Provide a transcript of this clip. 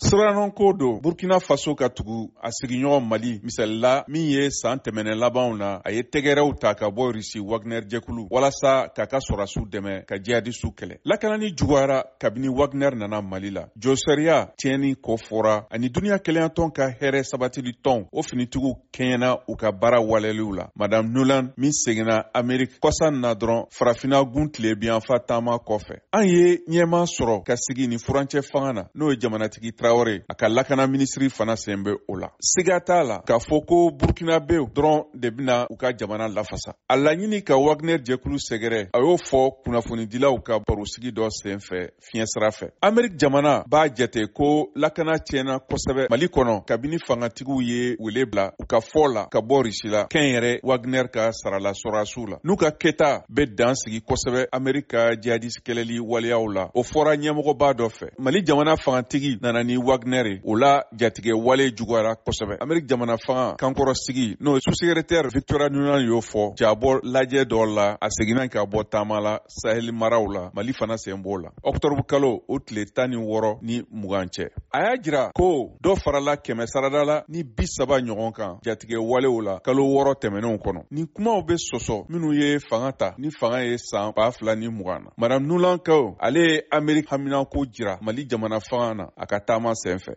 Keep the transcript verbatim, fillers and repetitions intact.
Siranan ko don Burkina Faso ka tugu a sigiɲɔgɔn Mali misalila min ye san tɛmɛnɛ labanw na a ye tɛgɛrɛw ta ka bɔ Risi Wagner jɛkulu walasa k'a ka sɔrasiw dɛmɛ ka jihadisw kɛlɛ. Lakanani juguyara kabini Wagner nana Mali la. Jɔsɛriya tiɲɛni kɔ fɔra ani duniya kɛlɛyatɔn ka hɛrɛ sabatili tɔn o finitigiw kɛɲɛna u ka baara waleliw la. Madame Nuland min seginna Ameriki kɔsan na dɔrɔn farafinna gun tile biyanfa taama kɔfɛ. An ye ɲɛma sɔrɔ ka sigi ni furancɛ fanga na n'o ye jamanatigi Traoré a ka lakana minisiri fana sen bɛ o la. Siga t'a la k'a fɔ ko Burkinabew dɔrɔn de bɛna u ka jamana lafasa. A laɲini ka Wagner jɛkulu sɛgɛrɛ a y'o fɔ kunnafonidilaw ka barosigi dɔ senfɛ fiɲɛ sira fɛ. Ameriki jamana b'a jate ko lakana tiɲɛna kosɛbɛ Mali kɔnɔ kabini fangatigiw ye wele bila u ka fɔ la ka bɔ Risi la kɛnyɛrɛ Wagner ka sarala sɔrasiw la. N'u ka kɛta bɛ dan sigi kosɛbɛ Ameriki ka jihadiste kɛlɛli waleyaw la. O fɔra ɲɛmɔgɔba dɔ fɛ. Mali jamana fangatigi nana ni Wagner o la jatigɛ wale juguyara kosɛbɛ. Ameriki jamana fanga kankɔrɔ sigi n'o ye sous-secrétaire Victoria Nuland y'o fɔ jabɔ lajɛ dɔ la a seginna ka bɔ taama la Sahel maraw la Mali fana sen b'o la. Octobre kalo o tile tan ni wɔɔrɔ ni mugan cɛ. A y'a jira ko dɔ farala kɛmɛ sarada la ni bi saba ɲɔgɔn kan jatigɛ walew la kalo wɔɔrɔ tɛmɛnenw kɔnɔ. Ni kumaw bɛ sɔsɔ minnu ye fanga ta ni fanga ye san ba fila ni mugan na. Madame Nuland ko ale ye Ameriki haminako jira Mali jamana fanga na a ka taama senfɛ.